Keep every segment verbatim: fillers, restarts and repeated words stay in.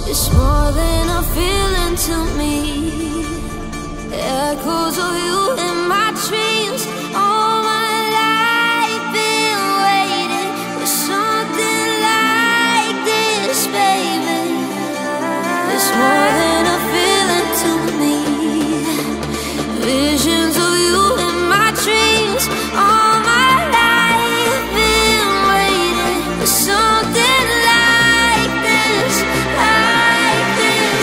It's more than a feeling to me. Echoes of you in my dreams. All my life been waiting for something like this, baby. It's more than a feeling to me. Visions of you in my dreams. All my life been waiting for something like this, like this.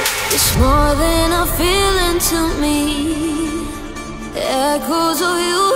More than a feeling to me. Echoes of you